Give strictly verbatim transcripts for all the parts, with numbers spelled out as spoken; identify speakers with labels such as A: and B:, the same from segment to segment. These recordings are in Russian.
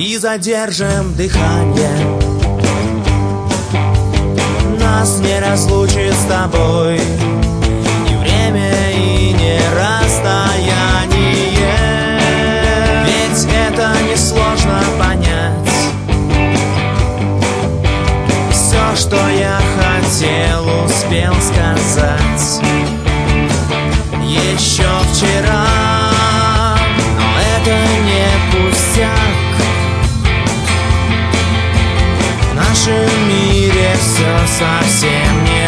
A: и задержим дыхание. Нас не разлучит с тобой ни время и ни расстояние. Ведь это несложно понять. Все, что я хотел, успел сказать еще вчера. Но это не пустяк. В нашем мире все совсем не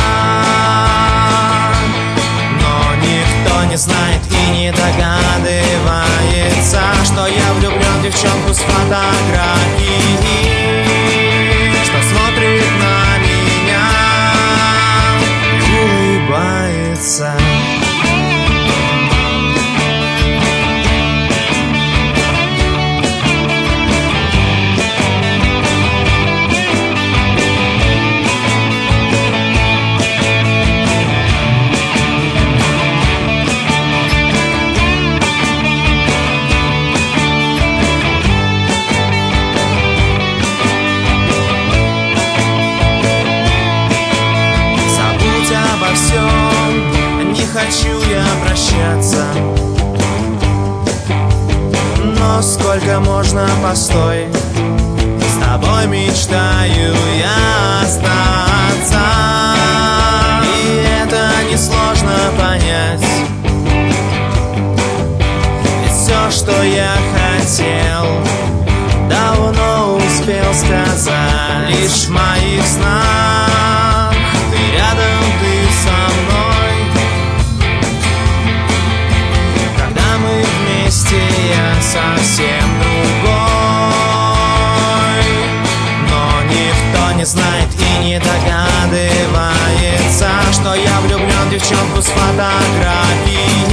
A: так. Но никто не знает и не догадывается, что я влюблен в девчонку с фотографией, что смотрит на меня и улыбается. Не хочу я прощаться, но сколько можно, постой. С тобой мечтаю я остаться, и это несложно понять. Ведь все, что я хотел, давно успел сказать. Лишь в моих снах ты рядом, ты со мной. Я совсем другой, но никто не знает и не догадывается, что я влюблен в девчонку с фотографией,